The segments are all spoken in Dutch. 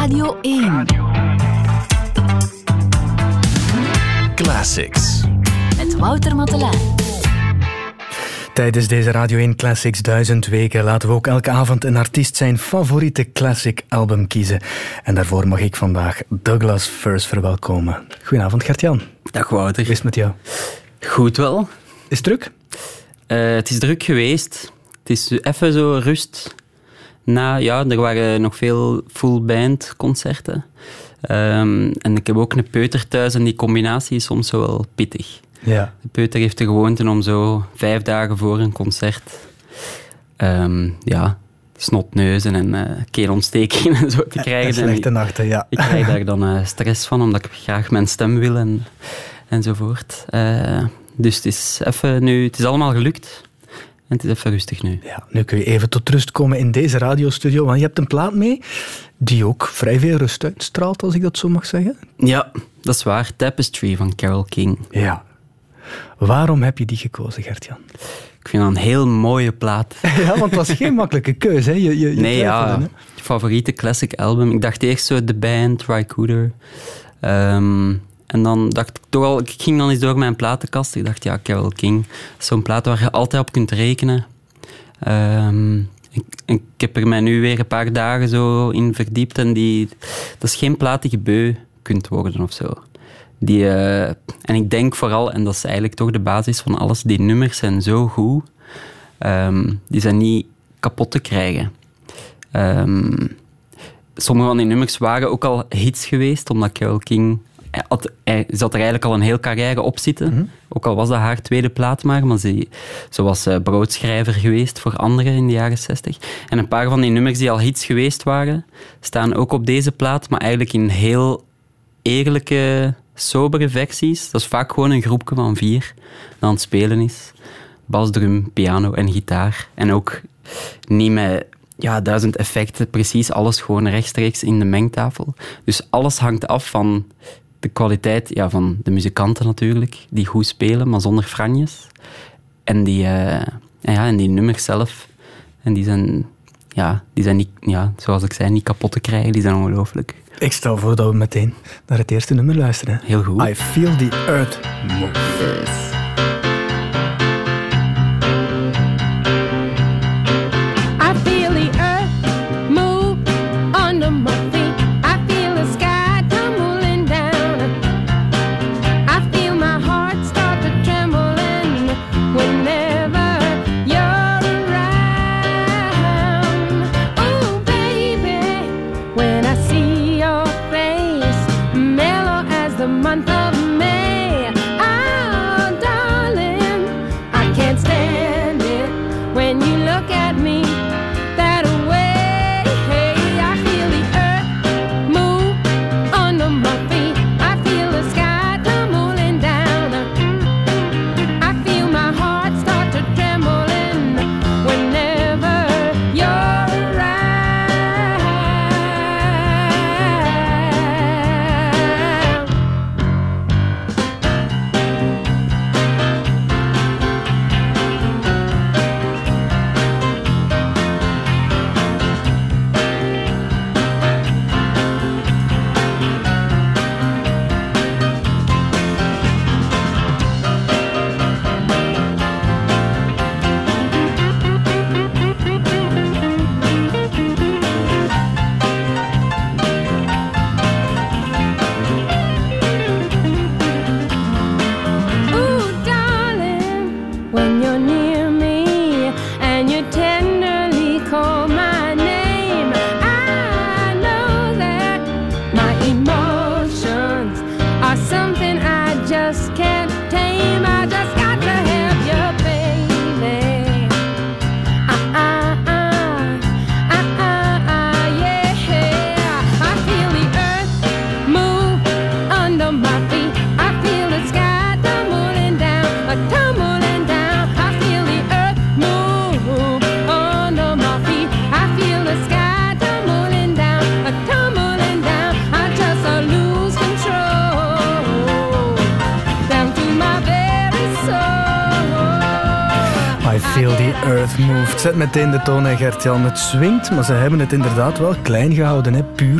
Radio 1. Classics. Met Wouter Matelijn. Tijdens deze Radio 1 Classics 1000 weken laten we ook elke avond een artiest zijn favoriete classic album kiezen. En daarvoor mag ik vandaag Douglas First verwelkomen. Goedenavond, Gert-Jan. Dag Wouter. Hoe is het met jou? Goed wel. Is het druk? Het is druk geweest. Het is even zo rust. Er waren nog veel full band concerten. En ik heb ook een peuter thuis en die combinatie is soms zo wel pittig. Ja. De peuter heeft de gewoonte om zo 5 dagen voor een concert snotneuzen en keelontstekingen en zo te krijgen. En slechte nachten, ja. Ik krijg daar dan stress van, omdat ik graag mijn stem wil enzovoort. Dus het is even nu, het is allemaal gelukt. En het is even rustig nu. Ja, nu kun je even tot rust komen in deze radiostudio, want je hebt een plaat mee die ook vrij veel rust uitstraalt, als ik dat zo mag zeggen. Ja, dat is waar. Tapestry van Carole King. Ja. Waarom heb je die gekozen, Gert-Jan? Ik vind dat een heel mooie plaat. Ja, want het was geen makkelijke keuze, hè? Je favoriete classic album. Ik dacht eerst zo The Band, Ry Cooder. En dan dacht ik toch al, ik ging dan eens door mijn platenkast. Ik dacht, ja, Carole King. Zo'n plaat waar je altijd op kunt rekenen. Ik heb er mij nu weer een paar dagen zo in verdiept. En dat is geen plaat die je beu kunt worden of zo. En ik denk vooral, en dat is eigenlijk toch de basis van alles, die nummers zijn zo goed. Die zijn niet kapot te krijgen. Sommige van die nummers waren ook al hits geweest, omdat Carole King... Hij zat er eigenlijk al een heel carrière op zitten. Mm-hmm. Ook al was dat haar tweede plaat maar ze was broodschrijver geweest voor anderen in de jaren 60. En een paar van die nummers die al hits geweest waren, staan ook op deze plaat, maar eigenlijk in heel eerlijke, sobere versies. Dat is vaak gewoon een groepje van 4 dat aan het spelen is. Bas, drum, piano en gitaar. En ook niet met 1000 effecten, precies alles gewoon rechtstreeks in de mengtafel. Dus alles hangt af van de kwaliteit van de muzikanten natuurlijk, die goed spelen, maar zonder franjes. En die nummers zelf. En die zijn niet, zoals ik zei, niet kapot te krijgen. Die zijn ongelooflijk. Ik stel voor dat we meteen naar het eerste nummer luisteren. Heel goed. I Feel the Earth Move. Yes. Feel the Earth Moved. Zet meteen de toon, Gert-Jan. Het swingt, maar ze hebben het inderdaad wel klein gehouden. Hè? Puur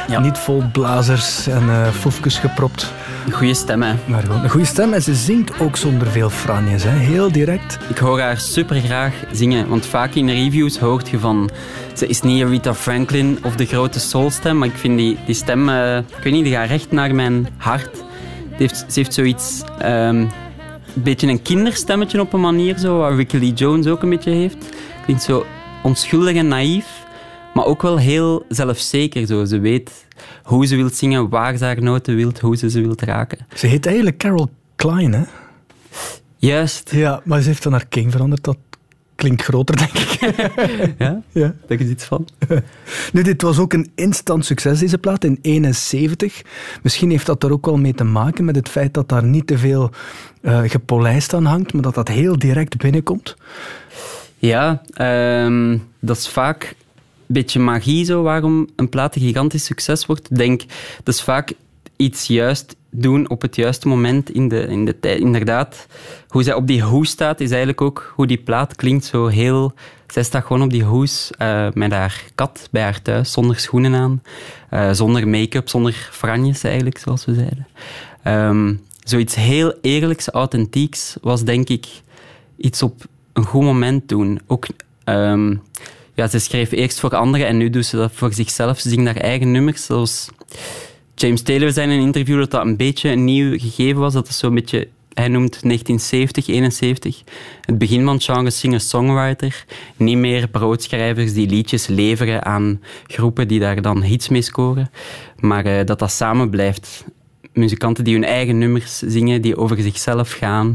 Ja. Niet vol blazers en foefjes gepropt. Goeie stem, hè. Maar gewoon een goede stem. En ze zingt ook zonder veel franjes. Hè. Heel direct. Ik hoor haar super graag zingen, want vaak in reviews hoort je van... Ze is niet Aretha Franklin of de grote soulstem, maar ik vind die stem... ik weet niet, die gaat recht naar mijn hart. Ze heeft zoiets... een beetje een kinderstemmetje op een manier, zo, waar Ricky Lee Jones ook een beetje heeft. Klinkt zo onschuldig en naïef, maar ook wel heel zelfzeker. Zo. Ze weet hoe ze wil zingen, waar ze haar noten wil, hoe ze wil raken. Ze heet eigenlijk Carol Klein, hè? Juist. Ja, maar ze heeft dan haar King veranderd. Dat klinkt groter, denk ik. Ja? Ja. Daar is iets van. Nu, dit was ook een instant succes, deze plaat, in 1971. Misschien heeft dat er ook wel mee te maken met het feit dat daar niet te veel gepolijst aan hangt, maar dat dat heel direct binnenkomt. Ja, dat is vaak een beetje magie zo, waarom een plaat een gigantisch succes wordt. Ik denk, dat is vaak iets juist doen op het juiste moment in de tijd. Inderdaad, hoe zij op die hoes staat, is eigenlijk ook hoe die plaat klinkt. Zo heel... Zij staat gewoon op die hoes met haar kat bij haar thuis, zonder schoenen aan, zonder make-up, zonder franjes eigenlijk, zoals we zeiden. Zoiets heel eerlijks, authentieks was denk ik iets op een goed moment doen. Ook, ze schreef eerst voor anderen en nu doet ze dat voor zichzelf. Ze zingt haar eigen nummers, zoals James Taylor zei in een interview dat een beetje een nieuw gegeven was. Dat is zo'n beetje, hij noemt 1970, 71, het begin van het genre singer-songwriter. Niet meer broodschrijvers die liedjes leveren aan groepen die daar dan hits mee scoren, maar dat samen blijft. Muzikanten die hun eigen nummers zingen, die over zichzelf gaan.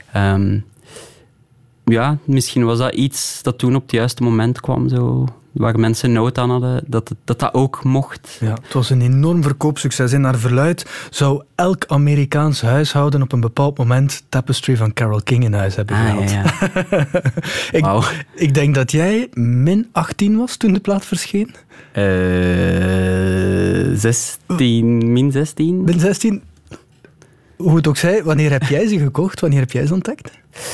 Misschien was dat iets dat toen op het juiste moment kwam, zo, waar mensen nood aan hadden, dat ook mocht. Ja, het was een enorm verkoopsucces. In naar verluidt zou elk Amerikaans huishouden op een bepaald moment Tapestry van Carole King in huis hebben gehad. Ja. Ik denk dat jij min 18 was toen de plaat verscheen. 16, min 16. Min 16. Hoe het ook zij, wanneer heb jij ze gekocht? Wanneer heb jij ze ontdekt?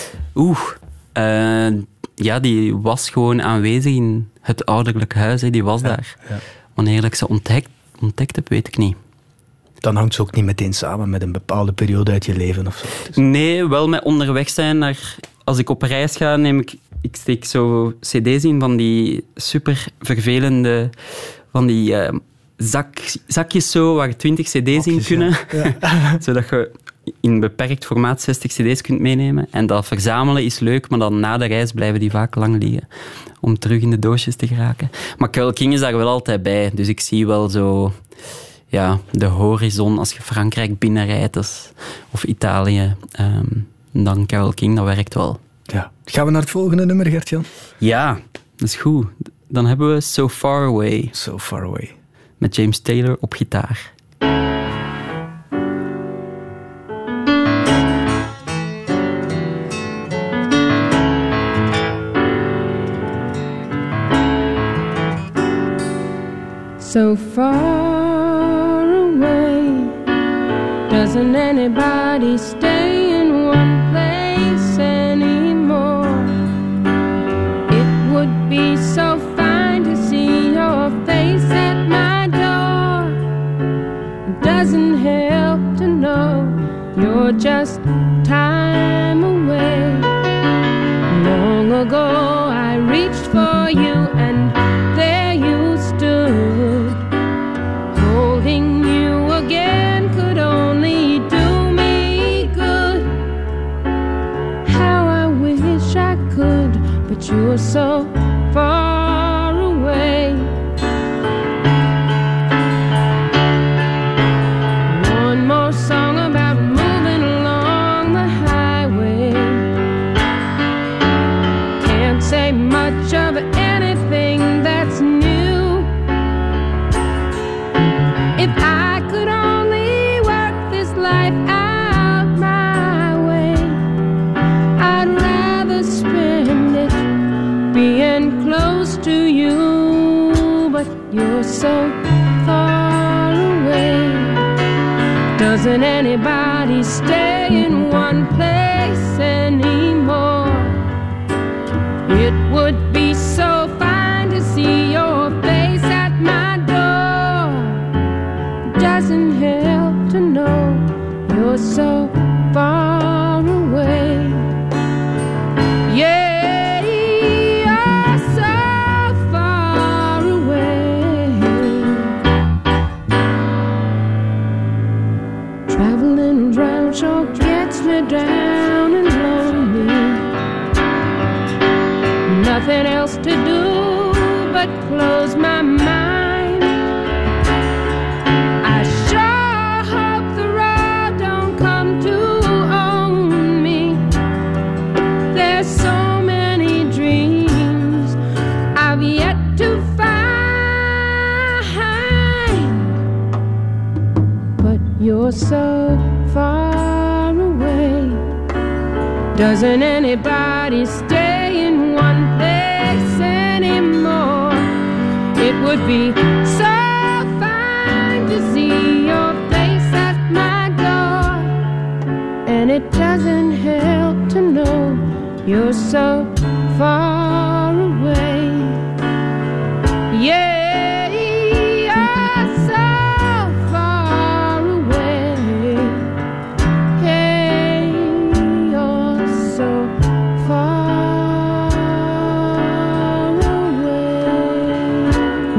Die was gewoon aanwezig in het ouderlijk huis. Hè. Die was daar. Ja. Wanneer ik ze ontdekt heb, weet ik niet. Dan hangt ze ook niet meteen samen met een bepaalde periode uit je leven of zo? Dus... Nee, wel met onderweg zijn naar... Als ik op reis ga, ik steek zo cd's in van die super vervelende... Van die zakjes zo, waar 20 cd's in kunnen. Ja. Zodat je in beperkt formaat 60 cd's kunt meenemen. En dat verzamelen is leuk, maar dan na de reis blijven die vaak lang liggen. Om terug in de doosjes te geraken. Maar Carole King is daar wel altijd bij. Dus ik zie wel zo... Ja, de horizon als je Frankrijk binnenrijdt of Italië. Dan Carole King, dat werkt wel. Ja. Gaan we naar het volgende nummer, Gert-Jan? Ja, dat is goed. Dan hebben we So Far Away. So Far Away. Met James Taylor op gitaar. So far away, doesn't anybody stay in one place anymore? It would be so fine to see your face at my door. It doesn't help to know you're just time away. Long ago I reached for you and there you stood. Holding you again could only do me good. How I wish I could, but you're so far away. One more song about moving along the highway. Can't say much of anything that's new. If I could only work this life out my way, I'd rather spend it being close to you, but you're so far away. Doesn't anybody stay in one place anymore? It would be so fine to see your face at my door. gonna drown and lonely. Nothing else to do but close my mind. I sure hope the road don't come to own me. There's so many dreams I've yet to find, but you're so far away. Doesn't anybody stay in one place anymore? It would be so fine to see your face at my door, and it doesn't help to know you're so far away. Yeah, you're so far away. Hey, you're so far away.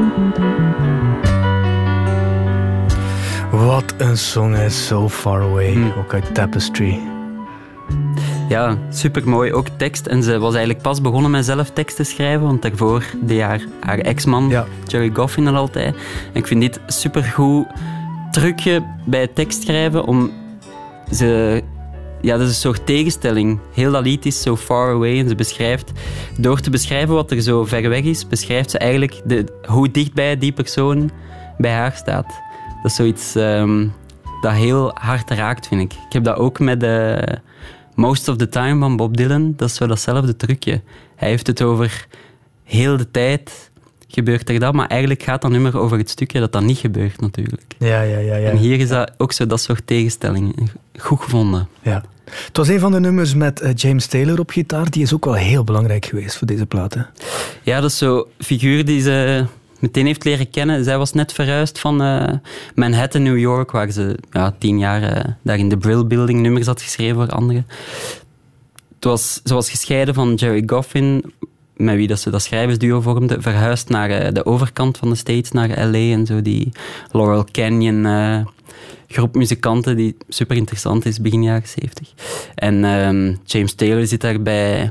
Wat een song is So Far Away, ook uit Tapestry. Ja, supermooi. Ook tekst. En ze was eigenlijk pas begonnen met zelf tekst te schrijven, want daarvoor deed haar ex-man, Gerry Goffin, dat altijd. En ik vind dit supergoed trucje bij het tekstschrijven, om ze... Ja, dat is een soort tegenstelling. Heel dat lied is So Far Away en ze beschrijft... Door te beschrijven wat er zo ver weg is, beschrijft ze eigenlijk hoe dichtbij die persoon bij haar staat. Dat is zoiets dat heel hard raakt, vind ik. Ik heb dat ook met... Most of the Time van Bob Dylan, dat is zo datzelfde trucje. Hij heeft het over heel de tijd gebeurt er dat, maar eigenlijk gaat dat nummer over het stukje dat niet gebeurt natuurlijk. Ja. En hier is dat ook zo dat soort tegenstellingen. Goed gevonden. Ja. Het was een van de nummers met James Taylor op gitaar. Die is ook wel heel belangrijk geweest voor deze plaat. Hè? Ja, dat is zo'n figuur die ze meteen heeft leren kennen. Zij was net verhuisd van Manhattan, New York, waar ze 10 jaar daar in de Brill Building nummers had geschreven voor anderen. Ze was gescheiden van Gerry Goffin, met wie dat ze dat schrijversduo vormde, verhuisd naar de overkant van de States, naar L.A. en zo, die Laurel Canyon groep muzikanten die super interessant is, begin jaren 70. En James Taylor zit daarbij...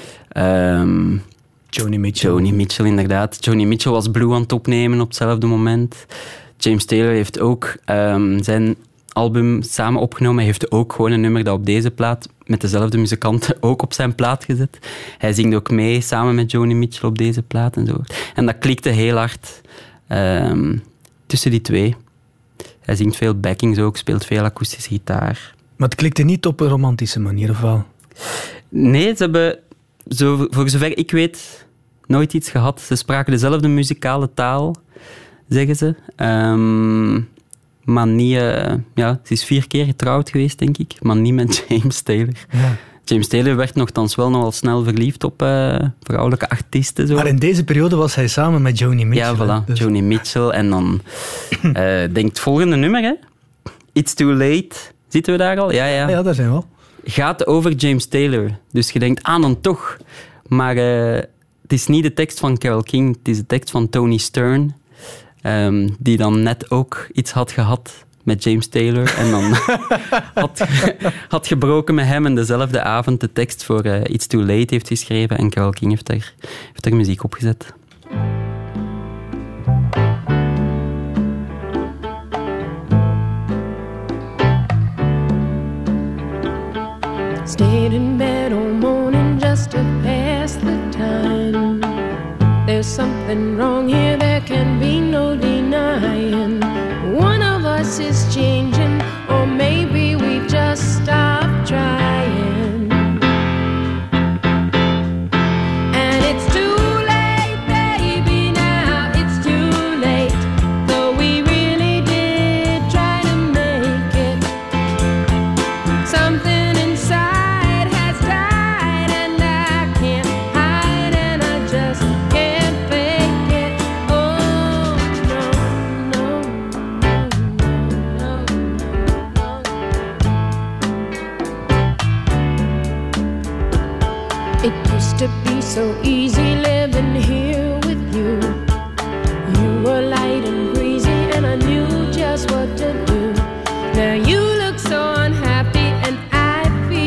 Joni Mitchell. Joni Mitchell, inderdaad. Joni Mitchell was Blue aan het opnemen op hetzelfde moment. James Taylor heeft ook zijn album samen opgenomen. Hij heeft ook gewoon een nummer dat op deze plaat met dezelfde muzikanten ook op zijn plaat gezet. Hij zingt ook mee samen met Joni Mitchell op deze plaat en zo. En dat klikte heel hard tussen die twee. Hij zingt veel backings ook, speelt veel akoestische gitaar. Maar het klikte niet op een romantische manier, of wel? Nee, ze hebben, voor zover ik weet, nooit iets gehad. Ze spraken dezelfde muzikale taal, zeggen ze. Maar niet... ze is 4 keer getrouwd geweest, denk ik. Maar niet met James Taylor. Ja. James Taylor werd nogthans wel nogal snel verliefd op vrouwelijke artiesten. Zo. Maar in deze periode was hij samen met Joni Mitchell. Ja, voilà. Dus. Joni Mitchell. En dan denk het volgende nummer, hè. It's Too Late. Zitten we daar al? Ja. Ja, daar zijn we al. Gaat over James Taylor. Dus je denkt, dan toch. Maar het is niet de tekst van Carole King. Het is de tekst van Tony Stern. Die dan net ook iets had gehad met James Taylor. En dan had gebroken met hem en dezelfde avond de tekst voor It's Too Late heeft geschreven. En Carole King heeft er muziek op gezet. Stayed in bed all morning just to pass the time. There's something wrong here, there can be no denying. One of us is changing, or maybe we've just stopped trying. And it's too late, baby, now it's too late. Though we really did try to make it. Something inside has died, and I can't hide, and I just can't fake it. Oh, no. It used to be so easy living here with you. You were light and breezy, and I knew just what to do. Now you look so unhappy, and I feel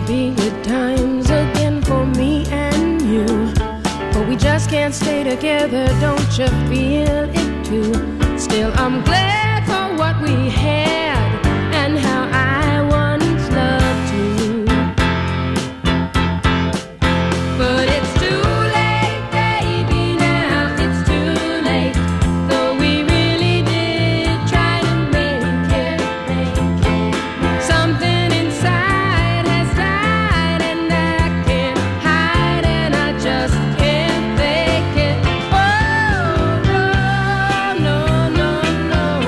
be good times again for me and you. But we just can't stay together, don't you feel it too? Still, I'm glad for what we had and how I once loved you. But it's too late, baby, now it's too late. Though we really did try to make it. Something inside has died and I can't hide and I just can't fake it. Oh, no, no, no,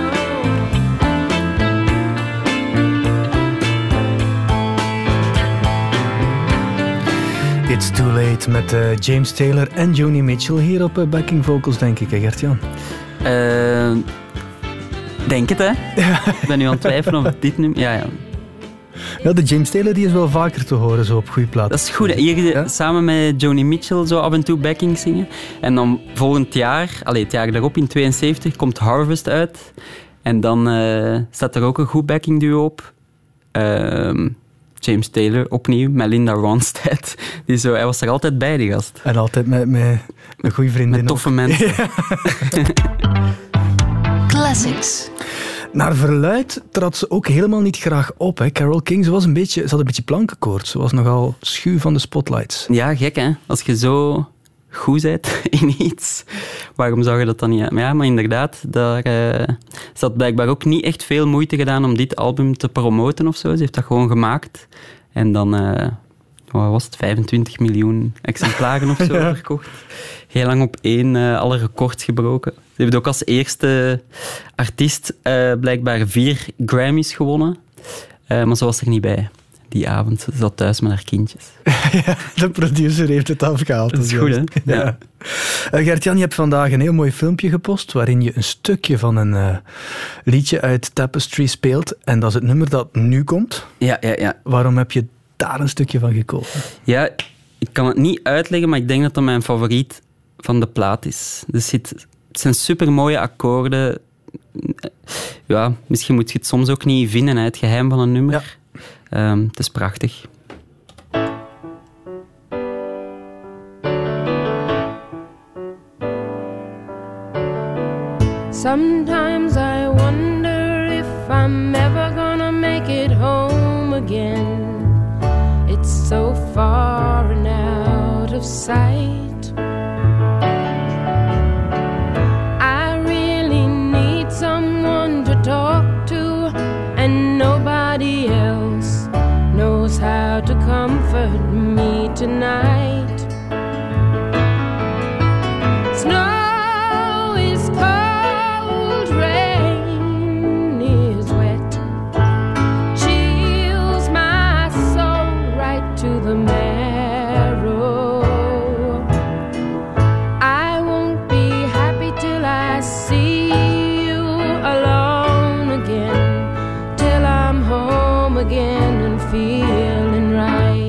no. It's Too Late met James Taylor en Joni Mitchell hier op backing vocals, denk ik, hè, Gert-Jan? Denk het, hè? Ik ben nu aan het twijfelen of dit nu... Ja. Ja, de James Taylor die is wel vaker te horen zo op goede platen. Dat is goed, hè? Hier samen met Joni Mitchell zo af en toe backing zingen. En dan volgend jaar, het jaar daarop in 72, komt Harvest uit. En dan staat er ook een goed backing duo op. James Taylor opnieuw, met Linda Ronstadt. Hij was er altijd bij, die gast. En altijd met goede vriendinnen. Met toffe mensen. Ja. Classics. Naar verluidt trad ze ook helemaal niet graag op. Hè. Carole King, ze had een beetje plankenkoorts. Ze was nogal schuw van de spotlights. Ja, gek hè. Als je zo goed bent in iets, waarom zou je dat dan niet... Ja, maar inderdaad, ze had blijkbaar ook niet echt veel moeite gedaan om dit album te promoten of zo. Ze heeft dat gewoon gemaakt. En dan, wat was het, 25 miljoen exemplaren of zo verkocht. Heel lang op één, alle records gebroken. Ze heeft ook als eerste artiest blijkbaar 4 Grammys gewonnen. Maar ze was er niet bij die avond. Ze zat thuis met haar kindjes. Ja, de producer heeft het afgehaald. Dat is goed, hè? Ja. Gert-Jan, je hebt vandaag een heel mooi filmpje gepost waarin je een stukje van een liedje uit Tapestry speelt. En dat is het nummer dat nu komt. Ja. Waarom heb je daar een stukje van gekozen? Ja, ik kan het niet uitleggen, maar ik denk dat dat mijn favoriet van de plaat is. Het zijn supermooie akkoorden. Ja, misschien moet je het soms ook niet vinden, het geheim van een nummer. Ja. Het is prachtig. Sometimes I wonder if I'm ever gonna make it home again. It's so far and out of sight. I really need someone to talk to, and nobody else knows how to comfort me tonight. Snow is cold, rain is wet, chills my soul right to the marrow. I won't be happy till I see you alone again, till I'm home again and feeling right.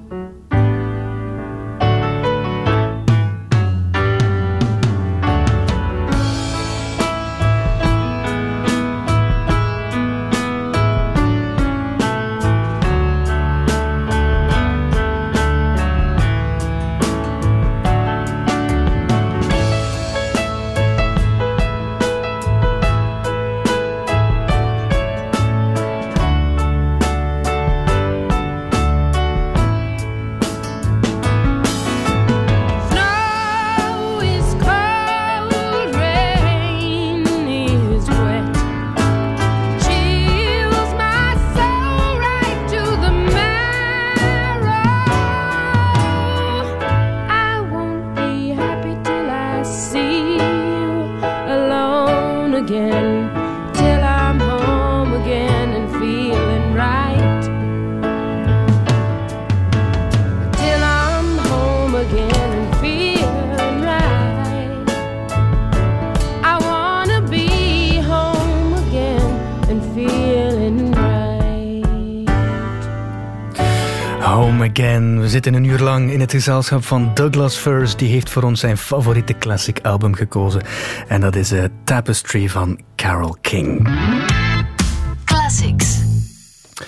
Again. We zitten een uur lang in het gezelschap van Douglas First. Die heeft voor ons zijn favoriete classic album gekozen. En dat is Tapestry van Carole King. Classics.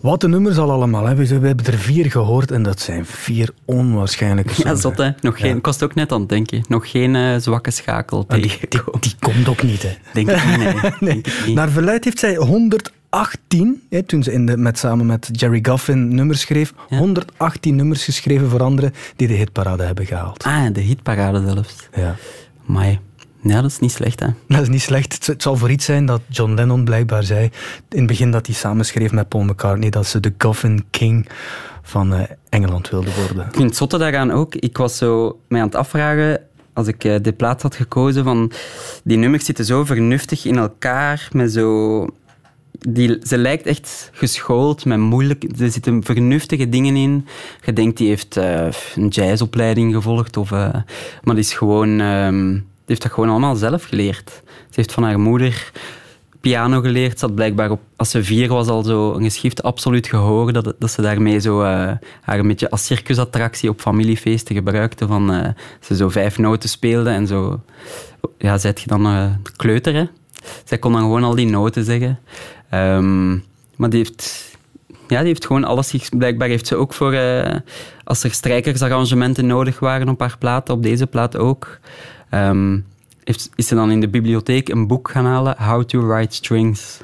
Wat de nummers al allemaal hebben. We hebben er 4 gehoord en dat zijn 4 onwaarschijnlijke songs. Ja, zot hè. Nog geen, ik was het ook net aan het denken. Nog geen zwakke schakel tegengekomen. Die komt ook niet, hè? Denk ik niet, nee. Nee. Denk ik niet. Naar verluid heeft zij 118, hè, toen ze samen met Jerry Goffin nummers schreef, 118 nummers geschreven voor anderen die de hitparade hebben gehaald. Ah, de hitparade zelfs. Ja. Amai. Ja, dat is niet slecht, hè. Dat is niet slecht. Het zal voor iets zijn dat John Lennon blijkbaar zei in het begin dat hij samenschreef met Paul McCartney dat ze de Goffin King van Engeland wilden worden. Ik vind het zotte daaraan ook. Ik was zo mij aan het afvragen, als ik de plaats had gekozen, van die nummers zitten zo vernuftig in elkaar, met zo... Ze lijkt echt geschoold, met moeilijk... Er zitten vernuftige dingen in. Je denkt, die heeft een jazzopleiding gevolgd, maar die is gewoon... Die heeft dat gewoon allemaal zelf geleerd. Ze heeft van haar moeder piano geleerd. Ze had blijkbaar, als ze 4 was, al zo een geschift absoluut gehoord. Dat ze daarmee zo haar een beetje als circusattractie op familiefeesten gebruikte. Ze zo 5 noten speelde en zo... Ja, zijt je dan kleuter, hè? Zij kon dan gewoon al die noten zeggen. Maar die heeft gewoon alles... Blijkbaar heeft ze ook voor... als er strijkersarrangementen nodig waren op haar platen, op deze plaat ook... is ze dan in de bibliotheek een boek gaan halen, How to Write Strings.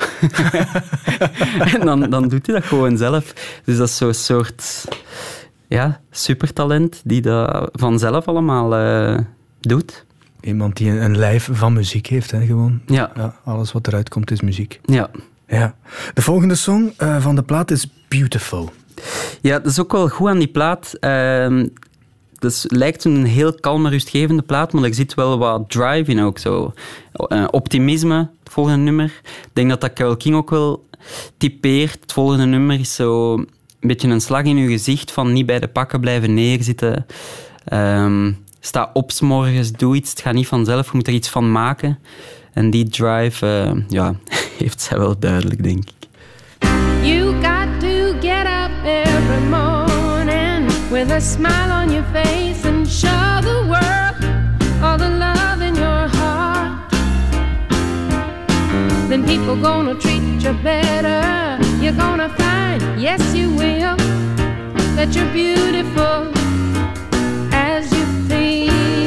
En dan doet hij dat gewoon zelf. Dus dat is zo'n soort supertalent die dat vanzelf allemaal doet. Iemand die een lijf van muziek heeft, hè, gewoon. Ja. Alles wat eruit komt is muziek. Ja. De volgende song van de plaat is Beautiful. Ja, dat is ook wel goed aan die plaat. Het lijkt een heel kalme, rustgevende plaat, maar er zit wel wat drive in ook. Zo. Optimisme, het volgende nummer. Ik denk dat Carole King ook wel typeert. Het volgende nummer is zo een beetje een slag in je gezicht van niet bij de pakken blijven neerzitten. Sta op 's morgens, doe iets. Het gaat niet vanzelf, je moet er iets van maken. En die drive heeft zij wel duidelijk, denk ik. You got to get up every morning with a smile on your face and show the world all the love in your heart. Then people gonna treat you better. You're gonna find, yes you will, that you're beautiful as you feel.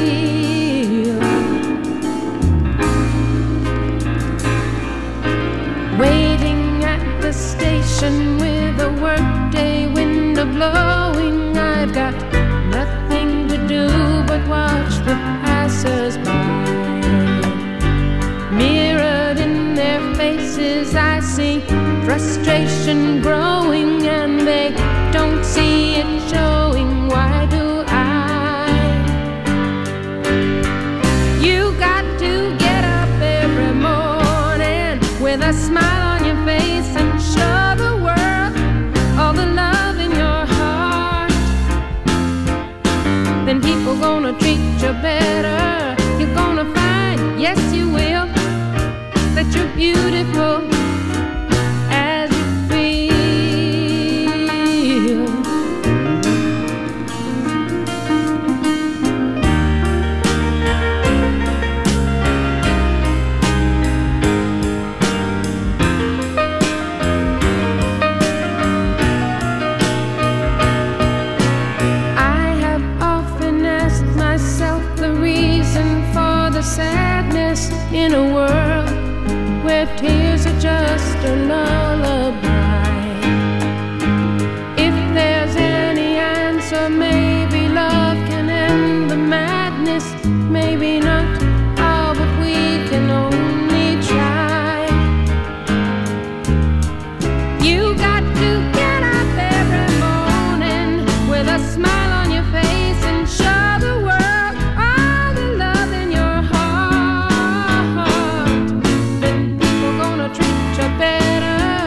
Waiting at the station with a workday window blowing, I've got nothing to do but watch the passers-by. Mirrored in their faces I see frustration growing, and they don't see it showing. Why do I? You got to get up every morning with a smile on your face and show the world all the love in your heart. Then people gonna treat you better. You're gonna find, yes you will, that you're beautiful as you feel. I have often asked myself the reason for the sadness in a world where tears are just a lullaby. If there's any answer, maybe love can end the madness. Maybe not, oh, but we can only try. You got to get up every morning with a smile on your face and show the world all the love in your heart. Then people gonna treat you better.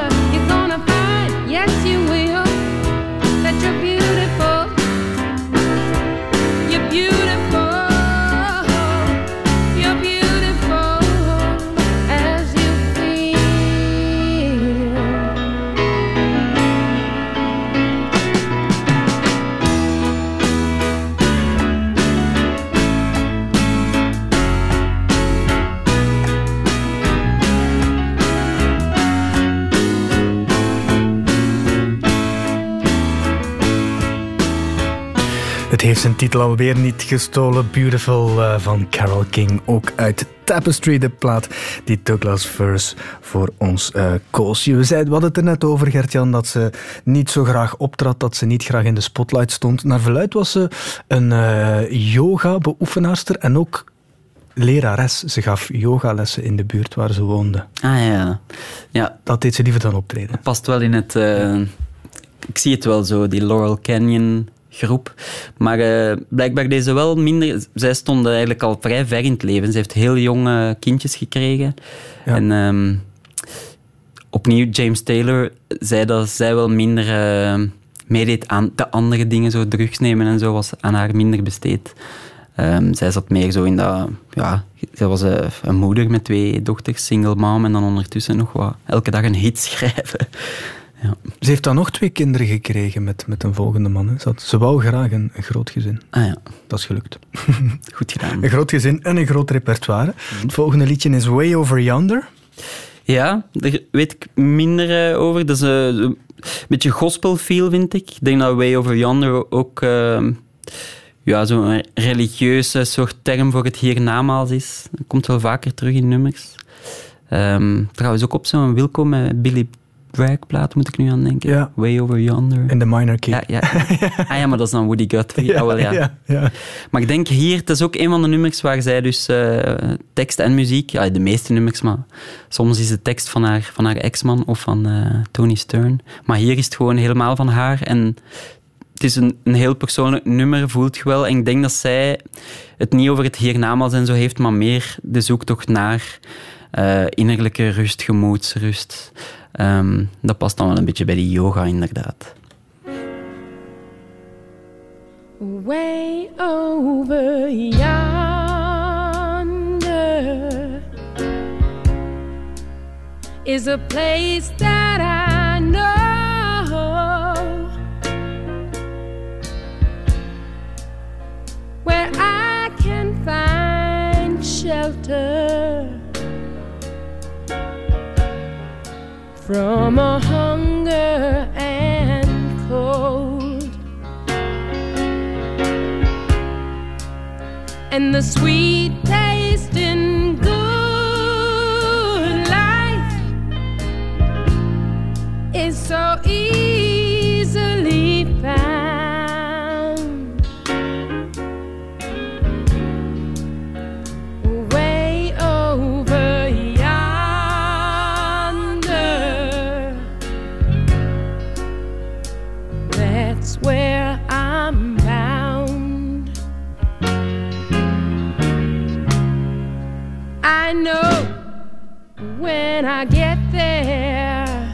Het heeft zijn titel alweer niet gestolen. Beautiful van Carole King. Ook uit Tapestry, de plaat die Douglas Furs voor ons koos. We hadden het er net over, Gert-Jan, dat ze niet zo graag optrad, dat ze niet graag in de spotlight stond. Naar verluidt was ze een yoga-beoefenaarster en ook lerares. Ze gaf yogalessen in de buurt waar ze woonde. Ah ja. Dat deed ze liever dan optreden. Dat past wel in het... ik zie het wel zo, die Laurel Canyon groep. Maar blijkbaar deed ze wel minder... Zij stond eigenlijk al vrij ver in het leven. Ze heeft heel jonge kindjes gekregen. Ja. En opnieuw, James Taylor zei dat zij wel minder meedeed aan de andere dingen. Zo drugs nemen en zo was aan haar minder besteed. Zij zat meer zo in dat... Ja, zij was een moeder met 2 dochters, single mom, en dan ondertussen nog wat elke dag een hit schrijven. Ja. Ze heeft dan nog 2 kinderen gekregen met een volgende man. Hè. Ze wou graag een groot gezin. Ah ja. Dat is gelukt. Goed gedaan. Een groot gezin en een groot repertoire. Het volgende liedje is Way Over Yonder. Ja, daar weet ik minder over. Dat is een beetje gospel-feel, vind ik. Ik denk dat Way Over Yonder ook... zo'n religieuze soort term voor het hiernamaals is. Dat komt wel vaker terug in nummers. Trouwens ook op zo'n Wilco met Billy Bragg-plaat, moet ik nu aan denken. Ja. Way Over Yonder. In de minor key. Ja. Ah ja, maar dat is dan Woody Guthrie. Ja. Maar ik denk hier, het is ook een van de nummers waar zij dus tekst en muziek, de meeste nummers, maar soms is de tekst van haar ex-man of van Tony Stern. Maar hier is het gewoon helemaal van haar en... Het is een heel persoonlijk nummer, voelt je wel. En ik denk dat zij het niet over het hiernamaals en zo heeft, maar meer de zoektocht naar innerlijke rust, gemoedsrust. Dat past dan wel een beetje bij die yoga, inderdaad. Way over yonder is a place that I know. Where I can find shelter from a hunger and cold, and the sweet taste in good life is so easily found. Where I'm bound, I know when I get there,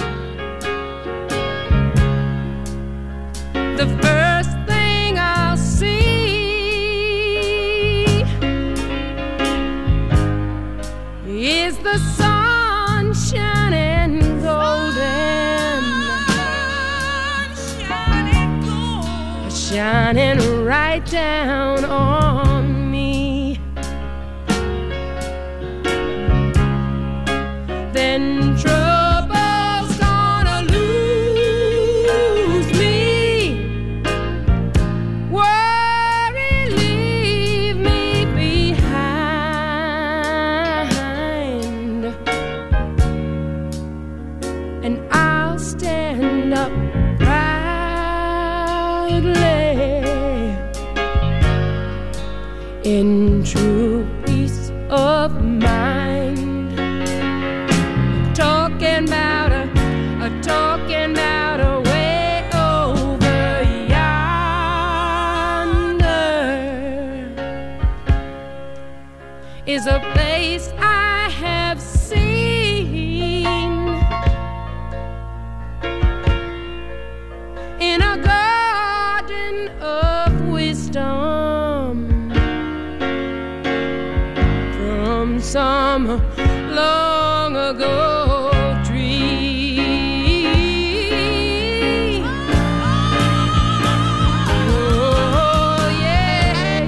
the first thing I'll see is the sun shining golden, shining right down on me. Then trouble's gonna lose me, worry leave me behind, and I'll stand up in true peace of mind, talking about a way over yonder is a place I have seen in a garden of wisdom. Some long ago dream. Oh yeah,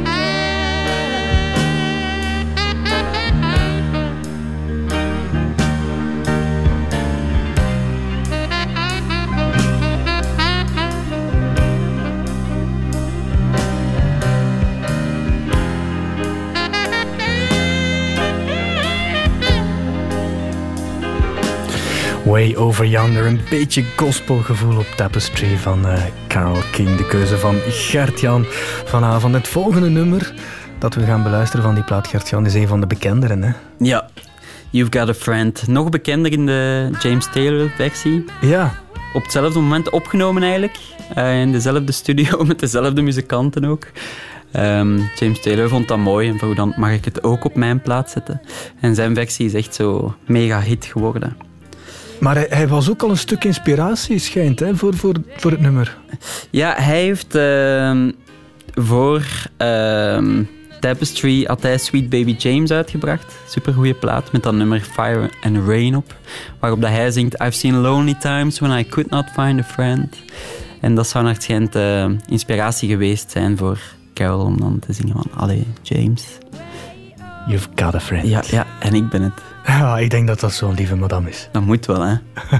Way Over Yonder, een beetje gospelgevoel op Tapestry van Carole King. De keuze van Gert-Jan vanavond. Het volgende nummer dat we gaan beluisteren van die plaat, Gert-Jan, is een van de bekenderen, hè? Ja, You've Got a Friend. Nog bekender in de James Taylor versie. Ja. Op hetzelfde moment opgenomen eigenlijk. In dezelfde studio, met dezelfde muzikanten ook. James Taylor vond dat mooi en vroeg dan mag ik het ook op mijn plaat zetten. En zijn versie is echt zo mega hit geworden. Maar hij was ook al een stuk inspiratie, schijnt, hè, voor het nummer. Ja, hij heeft voor Tapestry had hij Sweet Baby James uitgebracht. Supergoeie plaat met dat nummer Fire and Rain op. Waarop dat hij zingt I've seen lonely times when I could not find a friend. En dat zou naar het schijnt inspiratie geweest zijn voor Carole om dan te zingen van allee, James. You've got a friend. Ja, en ik ben het. Ja, ik denk dat dat zo'n lieve madame is. Dat moet wel, hè.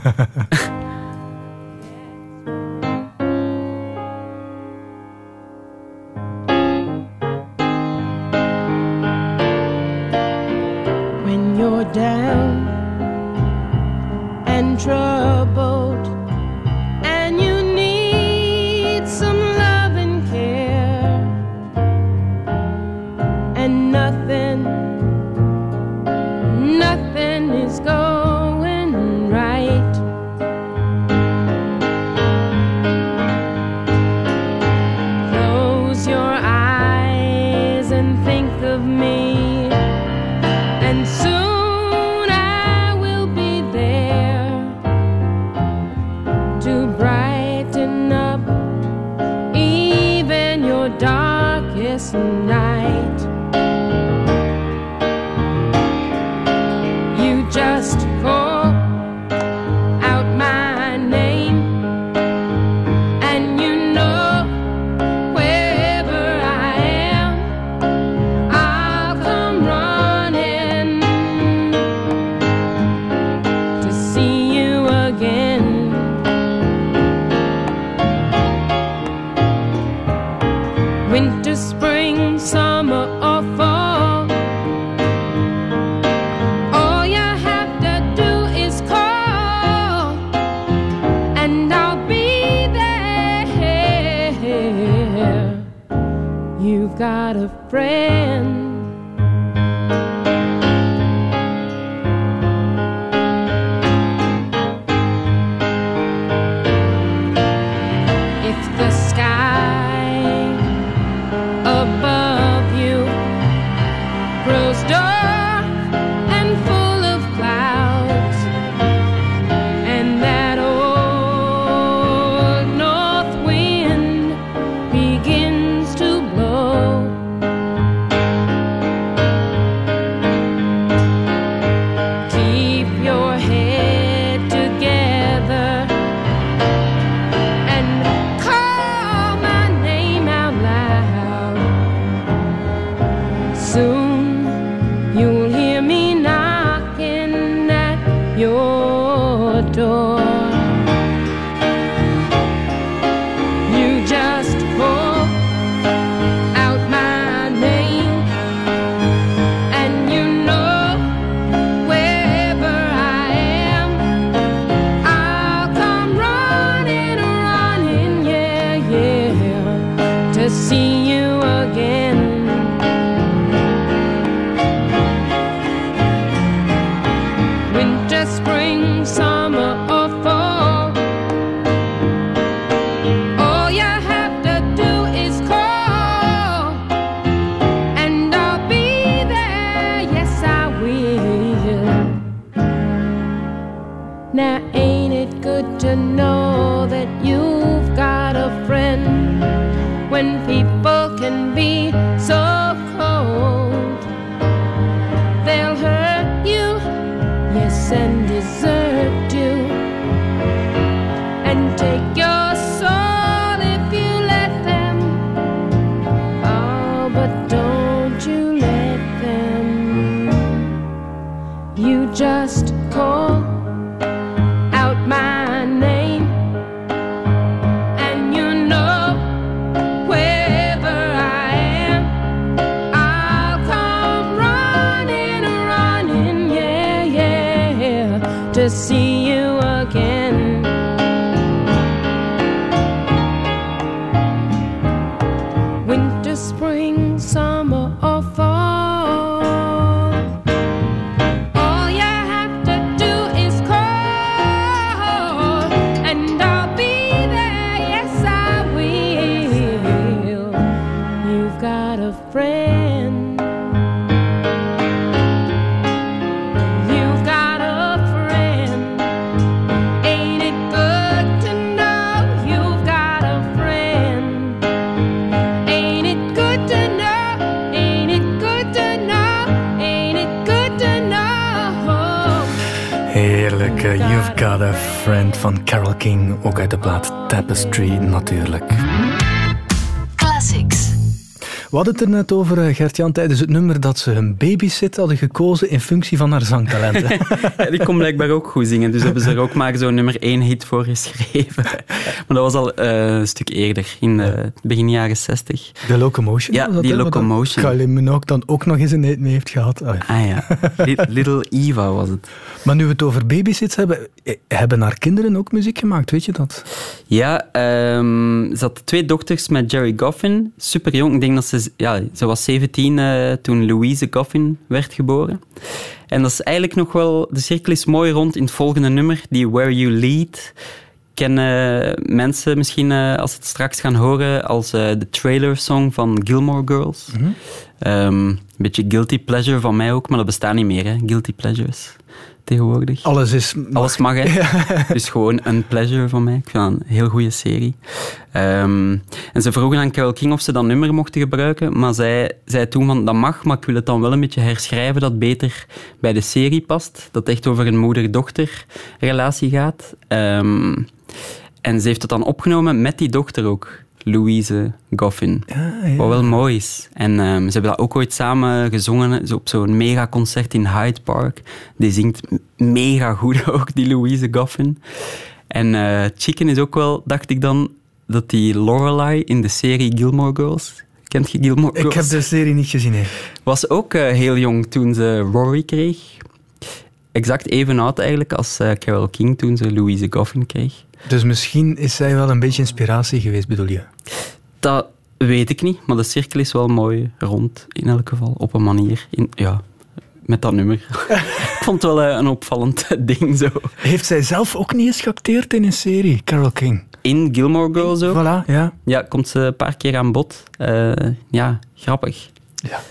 When you're down and troubled and you need some love and care and nothing is going right. Close your eyes and think of me, and soon I will be there to brighten up even your darkest night. Just call out my name, and you know wherever I am, I'll come running to see you again. Winter, spring, summer, or fall, you've got a friend. If the sky above you grows dark and full of clouds, and that old north wind begins to blow, keep your head together and call my name out loud. Soon you'll hear me knocking at your door. You just call out my name, and you know wherever I am, I'll come running, yeah, to see you again. Winter, spring, summer, or fall, all you have to do is call, and I'll be there, yes I will. Now ain't it good to know that you've got a friend when people can be so cold? They'll hurt you, yes, and desert you, and take your soul if you let them. Oh, but don't you let them. You just call out my name, and you know wherever I am, I'll come running, yeah, to see you Heerlijk. You've Got a Friend van Carole King. Ook uit de plaat Tapestry natuurlijk. Classics. We hadden het er net over, Gert-Jan, tijdens het nummer dat ze hun babysit hadden gekozen in functie van haar zangtalenten. Ja, die kon blijkbaar ook goed zingen, dus hebben ze er ook maar zo'n nummer 1 hit voor geschreven. Maar dat was al een stuk eerder, in begin jaren 60. The Locomotion? Ja, die Locomotion. Kylie Minogue dan ook nog eens een hit mee heeft gehad. Ah ja, Little Eva was het. Maar nu we het over babysits hebben haar kinderen ook muziek gemaakt, weet je dat? Ja, ze had 2 dochters met Gerry Goffin. Super jong, ik denk dat ze was 17 toen Louise Goffin werd geboren. En dat is eigenlijk nog wel... De cirkel is mooi rond in het volgende nummer, die Where You Lead. Kennen mensen misschien, als ze het straks gaan horen, als de trailersong van Gilmore Girls. Mm-hmm. Een beetje guilty pleasure van mij ook, maar dat bestaat niet meer, hè? Guilty pleasures tegenwoordig. Alles mag, hè. Ja. Dus gewoon een pleasure van mij. Ik vind dat een heel goede serie. En ze vroegen aan Carole King of ze dat nummer mochten gebruiken, maar zij zei toen van, dat mag, maar ik wil het dan wel een beetje herschrijven dat beter bij de serie past. Dat het echt over een moeder-dochter relatie gaat. En ze heeft het dan opgenomen met die dochter ook. Louise Goffin. Ja. Wat wel mooi is. En ze hebben dat ook ooit samen gezongen zo op zo'n megaconcert in Hyde Park. Die zingt mega goed ook, die Louise Goffin. En Chicken is ook wel, dacht ik dan, dat die Lorelai in de serie Gilmore Girls... Kent je Gilmore Girls? Ik heb de serie niet gezien, hè. Was ook heel jong toen ze Rory kreeg. Exact even oud eigenlijk als Carole King toen ze Louise Goffin kreeg. Dus misschien is zij wel een beetje inspiratie geweest, bedoel je? Dat weet ik niet, maar de cirkel is wel mooi rond, in elk geval, op een manier. Met dat nummer. Ik vond het wel een opvallend ding zo. Heeft zij zelf ook niet eens geacteerd in een serie, Carole King? In Gilmore Girls ook. Voilà, ja. Ja, komt ze een paar keer aan bod. Ja, grappig. Ja.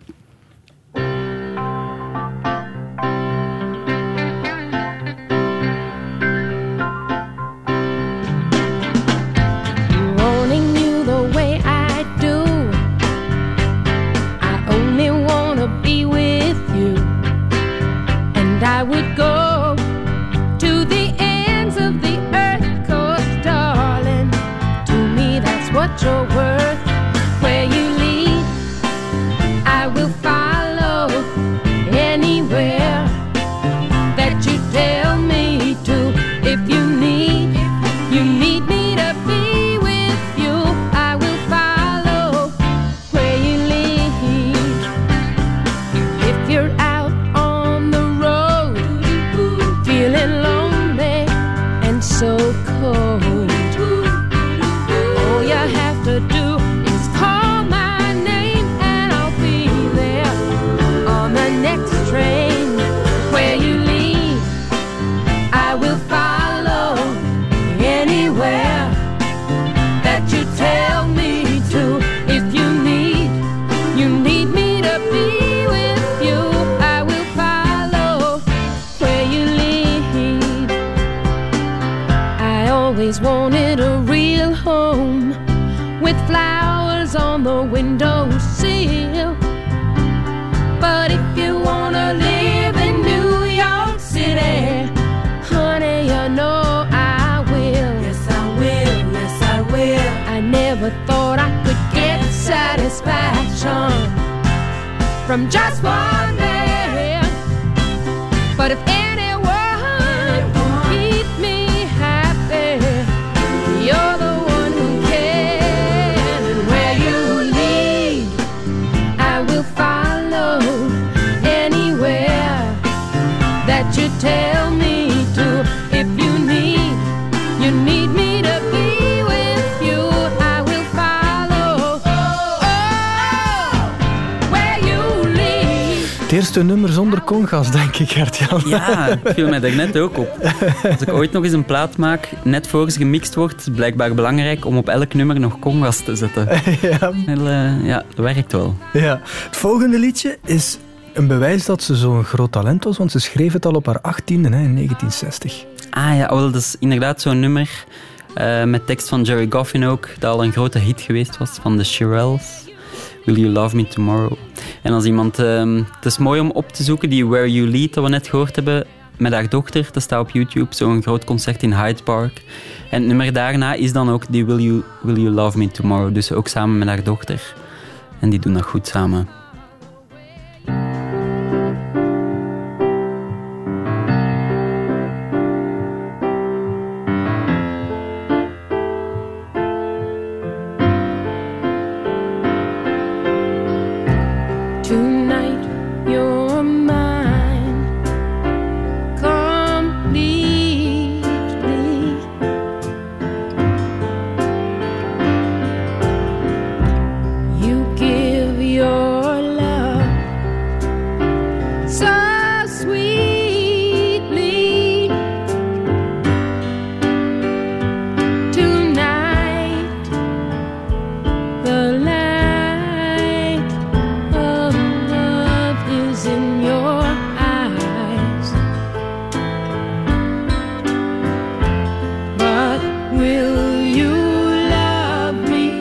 I would go to the ends of the earth, 'cause darling, to me that's what you're worth. Where you lead, I will follow anywhere that you tell me to. If you need me to be with you, I will follow where you lead. If you're out on the road, feeling lonely and so cold, all you have to do is call my name and I'll be there on the next train. Where you lead, I will follow anywhere that you tell me to. If you need me to be with you, I will follow where you lead. I always wanted a real home with flowers on the windowsill. But if you wanna live in New York City, honey, you know I will. Yes, I will. Yes, I will. I never thought I could get satisfaction from just one man. But if anyone can keep me happy, you're the one who can. And where you lead, I will follow anywhere that you tell me to. If you need me to be with you, I will follow where you lead. Het eerste nummer zonder congas, denk ik, Gert-Jan. Ja, ik viel mij daar net ook op. Als ik ooit nog eens een plaat maak, net voor ze gemixt wordt, is het blijkbaar belangrijk om op elk nummer nog congas te zetten. Ja, dat werkt wel. Ja. Het volgende liedje is een bewijs dat ze zo'n groot talent was, want ze schreef het al op haar 18e, in 1960. Ah ja, wel, dat is inderdaad zo'n nummer met tekst van Gerry Goffin ook, dat al een grote hit geweest was, van de Shirelles. Will You Love Me Tomorrow? En als iemand... het is mooi om op te zoeken, die Where You Lead, dat we net gehoord hebben, met haar dochter. Dat staat op YouTube, zo'n groot concert in Hyde Park. En het nummer daarna is dan ook die Will You Love Me Tomorrow. Dus ook samen met haar dochter. En die doen dat goed samen. Tonight you're mine completely. You give your love so sweetly. Tonight the light of love is in your eyes. But will you love me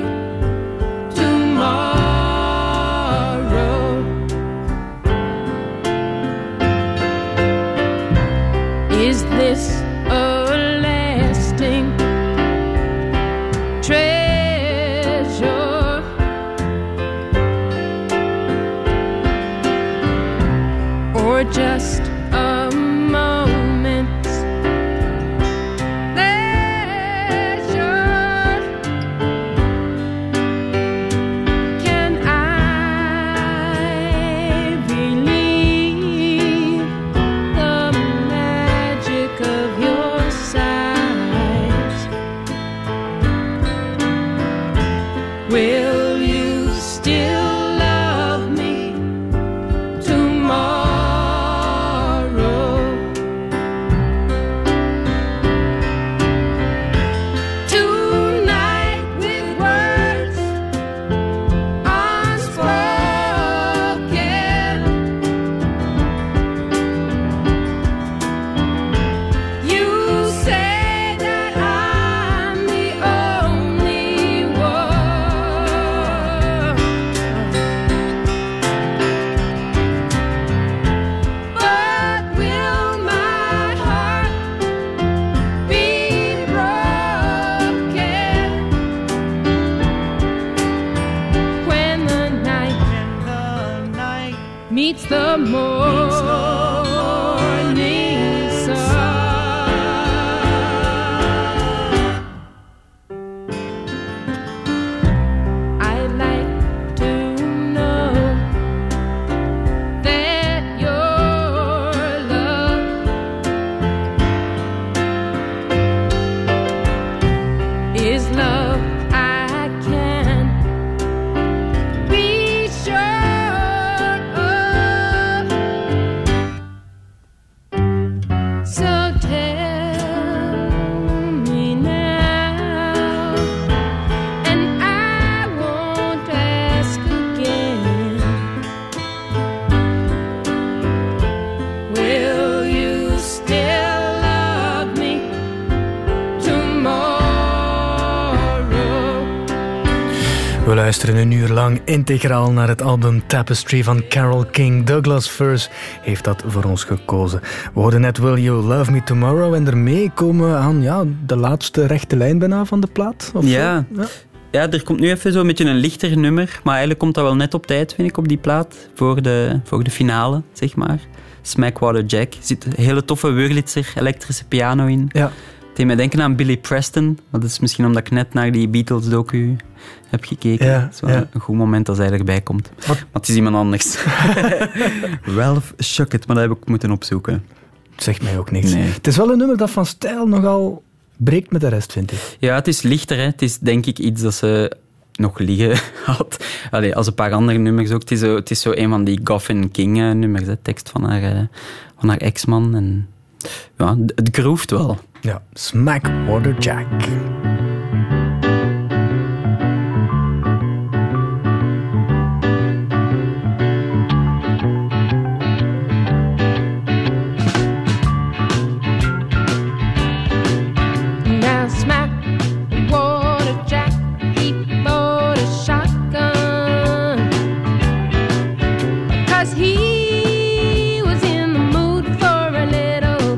tomorrow? Is this a lasting treasure? Or just a moment's pleasure? Can I believe the magic of your sighs? Will you still love me tomorrow? Tonight with words unspoken, you say that I'm the only one. But will my heart be broken when the night meets the morning sun? I'd like to know that your love is love I can be sure of. So tell me now, and I won't ask again. Will you still love me tomorrow? We luisteren een uur lang integraal naar het album Tapestry van Carole King. Douglas Furs heeft dat voor ons gekozen. We hoorden net Will You Love Me Tomorrow en daarmee komen we aan de laatste rechte lijn bijna van de plaat. Of Ja. zo? Ja, er komt nu even zo'n beetje een lichter nummer, maar eigenlijk komt dat wel net op tijd, vind ik, op die plaat, voor de finale, zeg maar. Smackwater Jack. Er zit een hele toffe Wurlitzer elektrische piano in. Ja. Het deed mij denken aan Billy Preston, maar dat is misschien omdat ik net naar die Beatles-docu heb gekeken. Ja, Dat is wel ja. een goed moment als hij erbij komt. Wat? Maar het is iemand anders. Ralph Schuckett, maar dat heb ik moeten opzoeken. Zegt mij ook niks. Nee. Het is wel een nummer dat van stijl nogal breekt met de rest, vind ik. Ja, het is lichter. Hè. Het is denk ik iets dat ze nog liggen had. Allee, als een paar andere nummers ook. Het is zo een van die Goffin King nummers, hè. Tekst van haar ex-man. En ja, het groeft wel. Ja, Smackwater Jack. Now smack water Jack, he bought a shotgun, 'cause he was in the mood for a little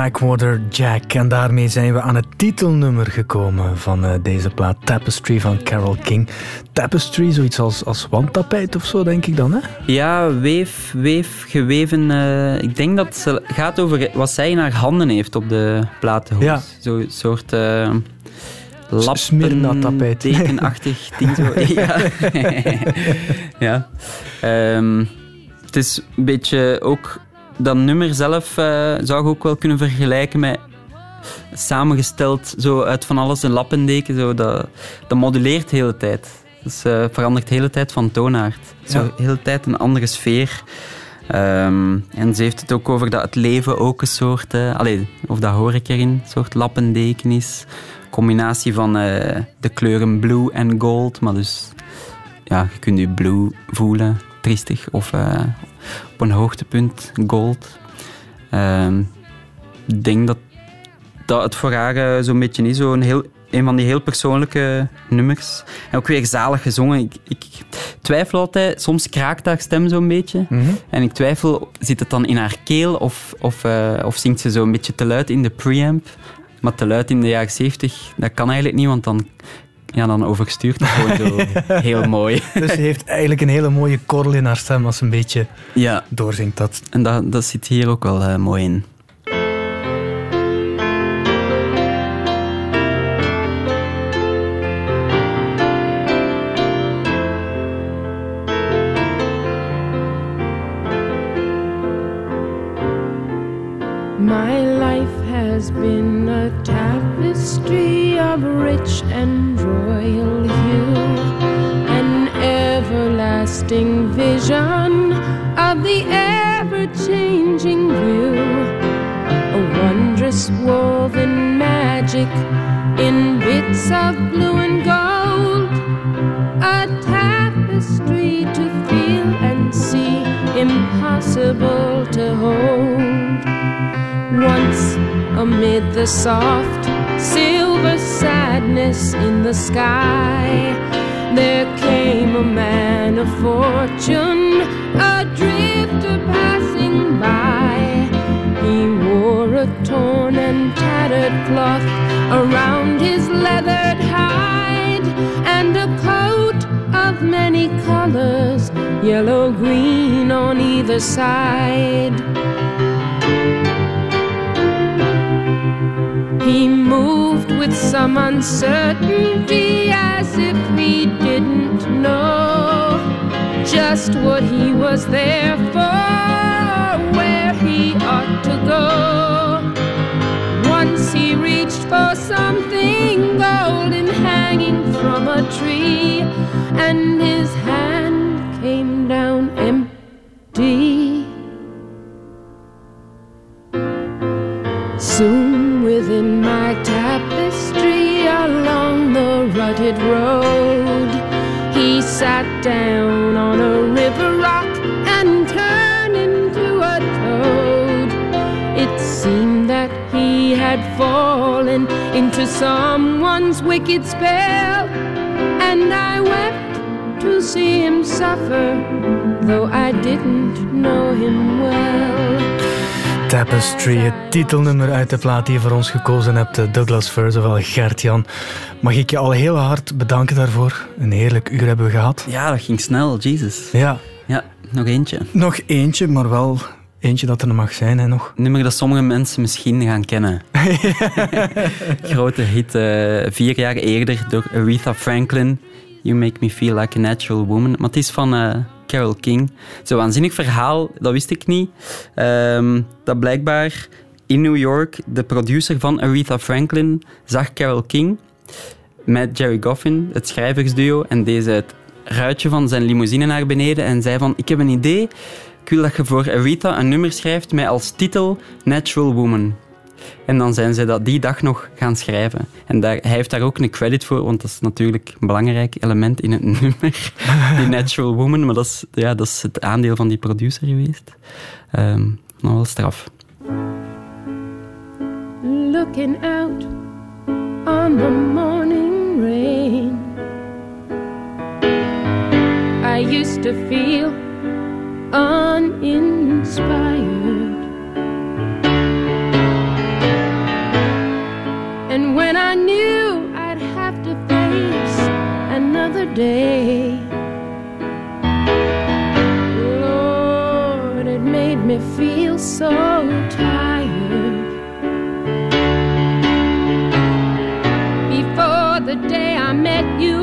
Blackwater Jack. En daarmee zijn we aan het titelnummer gekomen van deze plaat. Tapestry van Carole King. Tapestry, zoiets als wandtapijt of zo, denk ik dan, hè? Ja, geweven. Ik denk dat het gaat over wat zij in haar handen heeft op de platenhoes. Ja. Zo'n soort Smyrna-tapijt. Tekenachtig ding zo. Ja. Ja. Het is een beetje ook... Dat nummer zelf zou ik ook wel kunnen vergelijken met samengesteld zo uit van alles een lappendeken. Zo, dat moduleert de hele tijd. Dus verandert de hele tijd van toonaard. Zo de hele tijd een andere sfeer. En ze heeft het ook over dat het leven ook een soort... of dat hoor ik erin, een soort lappendeken is. Combinatie van de kleuren blue en gold. Maar dus, ja, je kunt je blue voelen, triestig. Of op een hoogtepunt gold. Ik denk dat het voor haar zo'n beetje is. Een van die heel persoonlijke nummers. En ook weer zalig gezongen. Ik twijfel altijd, soms kraakt haar stem zo'n beetje. Mm-hmm. En ik twijfel, zit het dan in haar keel of zingt ze zo'n beetje te luid in de preamp? Maar te luid in de jaren 70, dat kan eigenlijk niet, want dan overstuurt het gewoon zo heel mooi. Dus ze heeft eigenlijk een hele mooie korrel in haar stem als ze een beetje doorzingt. Dat. En dat zit hier ook wel mooi in. My life has been a tapestry of rich and royal hue, an everlasting vision of the ever-changing view, a wondrous woven magic in bits of blue and gold, a tapestry to feel and see, impossible to hold. Once, amid the soft, silver sadness in the sky, there came a man of fortune, a drifter passing by. He wore a torn and tattered cloth around his leathered hide, and a coat of many colors, yellow-green on either side. He moved with some uncertainty, as if he didn't know just what he was there for, or where he ought to go. Once he reached for something golden hanging from a tree, and his hand came down empty. Soon within my tapestry along the rutted road, he sat down on a river rock and turned into a toad. It seemed that he had fallen into someone's wicked spell, and I wept to see him suffer, though I didn't know him well. Tapestry, het titelnummer uit de plaat die je voor ons gekozen hebt, Douglas Fir, ofwel Gert-Jan. Mag ik je al heel hard bedanken daarvoor. Een heerlijk uur hebben we gehad. Ja, dat ging snel, Jesus. Ja. Ja, nog eentje. Nog eentje, maar wel eentje dat er mag zijn, hè, nog. Een nummer dat sommige mensen misschien gaan kennen. Grote hit, 4 jaar eerder door Aretha Franklin. You Make Me Feel Like a Natural Woman. Maar het is van Carole King. Zo'n waanzinnig verhaal, dat wist ik niet. Dat blijkbaar in New York de producer van Aretha Franklin zag Carole King met Jerry Goffin, het schrijversduo, en deed het ruitje van zijn limousine naar beneden en zei van, ik heb een idee, ik wil dat je voor Aretha een nummer schrijft met als titel Natural Woman. En dan zijn ze dat die dag nog gaan schrijven. En hij heeft daar ook een credit voor, want dat is natuurlijk een belangrijk element in het nummer. Die Natural Woman, maar dat is het aandeel van die producer geweest. Nog wel straf. Looking out on the morning rain, I used to feel uninspired. day. Lord, it made me feel so tired. Before the day I met you,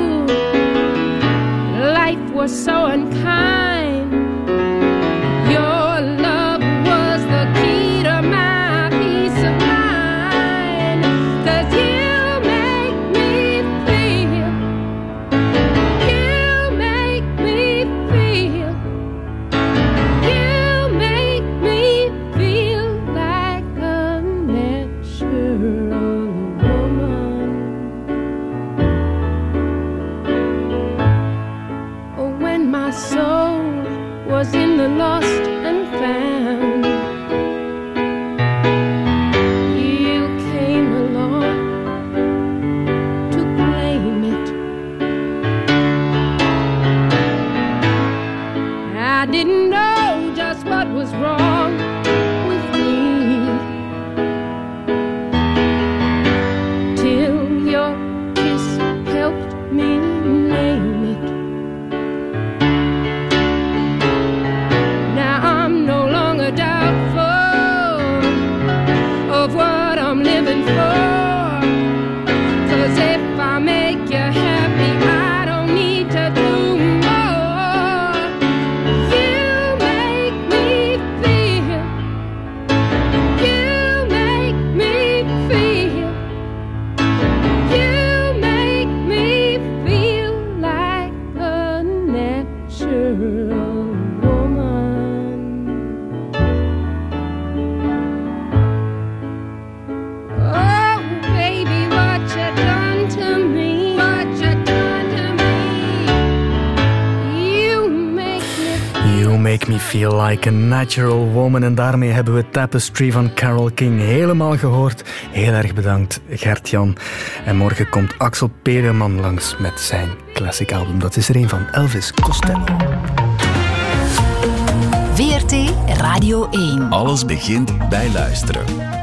life was so unkind. Your love was the key to my peace of mind. 'Cause you make me feel, you make me feel, you make me feel like a natural woman. Oh, when my soul was in the lost and found, you came along to claim it. I didn't know just what was wrong with me till your kiss helped me name it. Now I'm no longer doubtful of what I'm living for. 'Cause if I make you happy, I don't need to do more. You make me feel, you make me feel, you make me feel like a natural woman. Oh, baby, what you done to me? What you done to me? You make me You Make Me Feel Like a Natural Woman. En daarmee hebben we Tapestry van Carole King helemaal gehoord. Heel erg bedankt, Gert-Jan. En morgen komt Axel Pereman langs met zijn classic album. Dat is er een van Elvis Costello. VRT Radio 1. Alles begint bij luisteren.